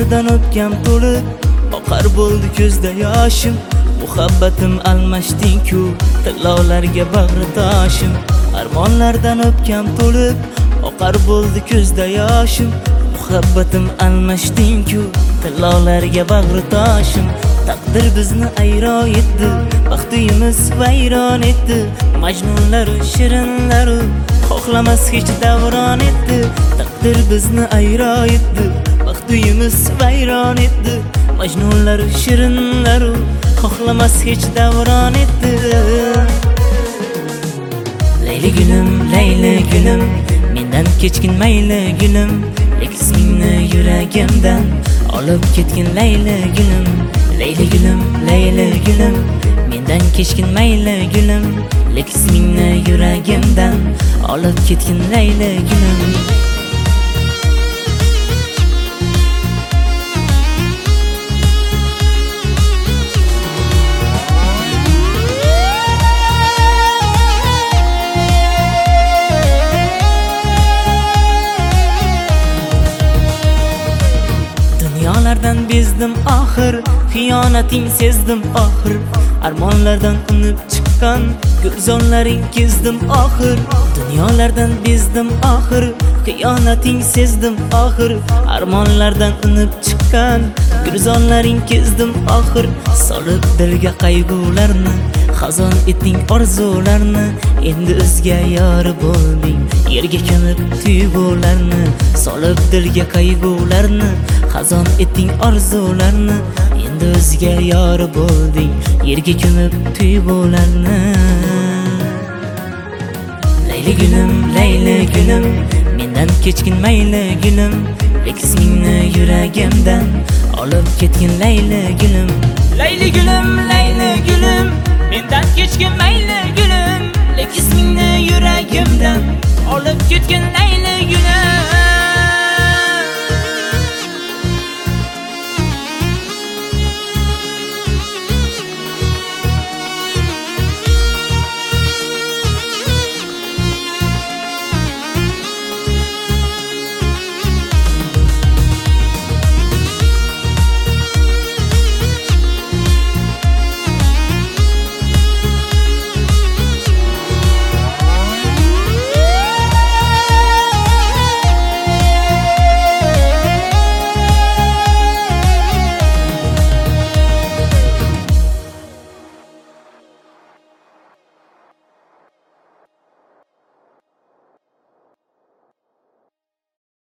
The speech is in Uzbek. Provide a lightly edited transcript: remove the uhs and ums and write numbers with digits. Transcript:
Armonlardan o'pgan to'lib oqar bo'ldi ko'zda yoshim. Muhabbatim almashding-ku tillolarga bag'ritoshim. Armonlardan o'pgan to'lib oqar bo'ldi ko'zda yoshim. Muhabbatim almashding-ku tillolarga bag'ritoshim. Taqdir bizni ayro etdi, baxtimiz vayron etdi. Majnunlar shirinlar xohlamas hech davron etdi. Taqdir bizni ayro etdi, baxtimiz vayron etdi. Majnunlar shirinlar xohlamas hech davron etdi. Layli gulim, mendan kechgin mayli gulim. Ismingni yuragimdan olib ketgin layli gulim. Layli gulim, mendan kechgin mayli gulim. Ismingni yuragimdan olib ketgin layli gulim. Dunyolardan bezdim oxir, xiyonating sezdim oxir. Armonlardan unib chiqqan gulzonlaring kezdim oxir. Dunyolardan bezdim oxir, xiyonating sezdim oxir. Armonlardan unib chiqqan gulzonlaring kezdim oxir. Solib dilga qayg'ularni, xazon etding orzularni. Endi o'zga yor bo'lding, yerga ko'mib tuyg'ularni. Solib dilga qayg'ularni, xazon etding orzularni. Endi o'zga yor bo'lding, yerga ko'mib tuyg'ularni. Layli gulim, mendan kechgin mayli gulim. Ismingni yuragimdan olib ketgin layli gulim. Layli gulim, mendan kechgin mayli gulim. Ismingni yuragimdan olib ketgin layli gulim.